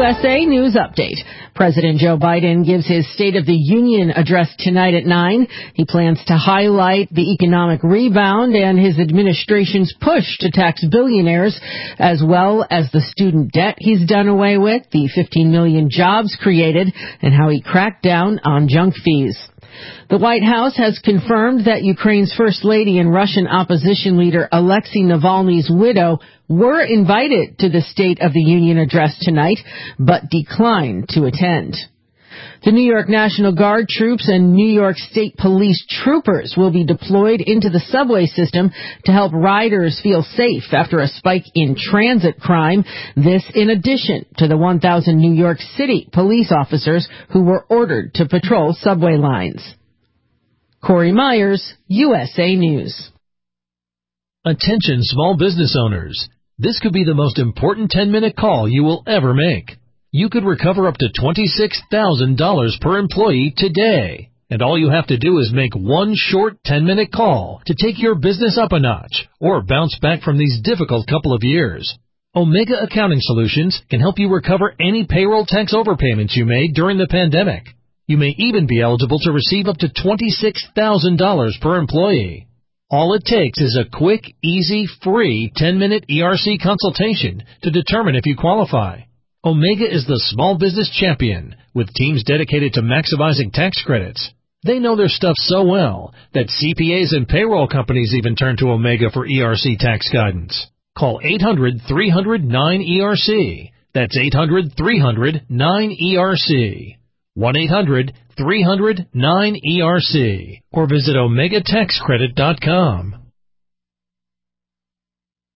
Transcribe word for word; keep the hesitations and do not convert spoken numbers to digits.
S A News Update. President Joe Biden gives his State of the Union address tonight at nine. He plans to highlight the economic rebound and his administration's push to tax billionaires, as well as the student debt he's done away with, the fifteen million jobs created, and how he cracked down on junk fees. The White House has confirmed that Ukraine's First Lady and Russian opposition leader Alexei Navalny's widow were invited to the State of the Union address tonight, but declined to attend. The New York National Guard troops and New York State Police troopers will be deployed into the subway system to help riders feel safe after a spike in transit crime. This in addition to the one thousand New York City police officers who were ordered to patrol subway lines. Corey Myers, U S A News. Attention small business owners. This could be the most important ten-minute call you will ever make. You could recover up to twenty-six thousand dollars per employee today. And all you have to do is make one short ten-minute call to take your business up a notch or bounce back from these difficult couple of years. Omega Accounting Solutions can help you recover any payroll tax overpayments you made during the pandemic. You may even be eligible to receive up to twenty-six thousand dollars per employee. All it takes is a quick, easy, free ten-minute E R C consultation to determine if you qualify. Omega is the small business champion with teams dedicated to maximizing tax credits. They know their stuff so well that C P As and payroll companies even turn to Omega for E R C tax guidance. Call eight hundred, three hundred, nine E R C. That's eight hundred, three hundred, nine E R C. one eight hundred, three hundred, nine E R C. Or visit omega tax credit dot com.